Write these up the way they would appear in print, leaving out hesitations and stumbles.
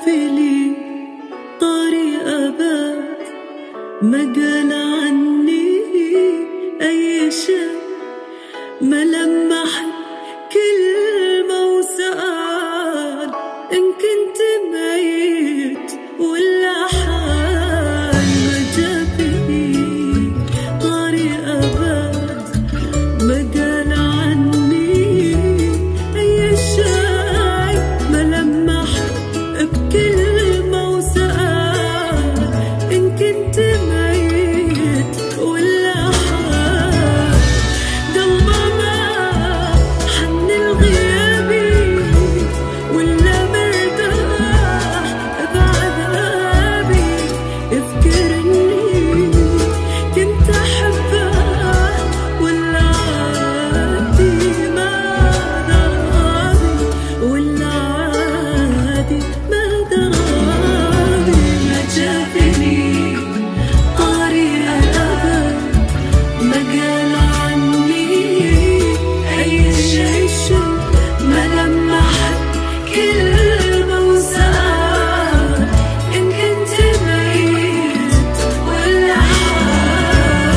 جافلي طريق أبد ما قال عني أي شيء، ما لمح كلمة وسأل إن كنت ميت ولا حي. ما جافلي طريق أبد ما قال عني أي شيء، ما لمح بكلمة وسأل إن كنت ميت ولا حي. قلبه ما حن الغيابي ولا مرتاح بعذابي، يفكرني كنت أحبه ولا عادي ما دراني، ولا عادي ما دراني. ما جافني طريق الأبد ما قال عني أي شيء، ما لمح كلمة وسأل إن كنت ميت ولا حي.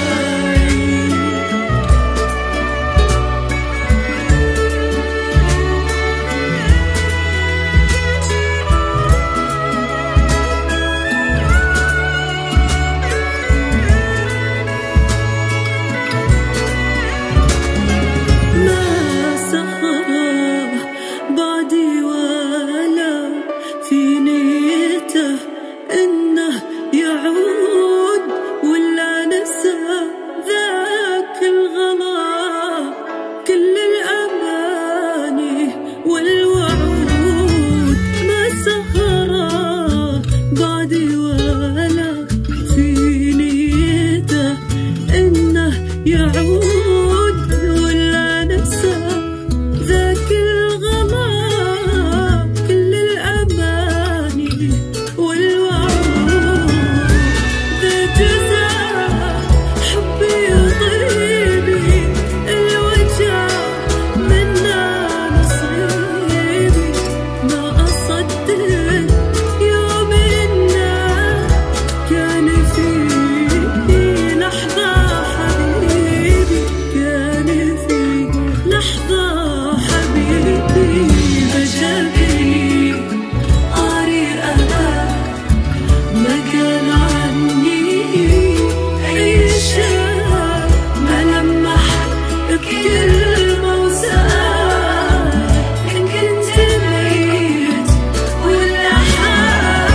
ما سخره بعدي ولا في نيته إنه يعود، ولا نسى ذاك الغلا كل الأماني والوعود. ما سخره بعدي ولا في نيته إنه يعود، ولا نسى ذاك الغلا كل الأماني والوعود. ذا جزاء حبي وطيبي الوجع منا نصيبي، ما أصدق يوم إنه كان في لحظة حبيبي، كان في لحظة حبيبي. بجافني طريق أبد ما قال عني أي شيء، ما لمح بكلمة وسأل إن كنت ميت ولا حي.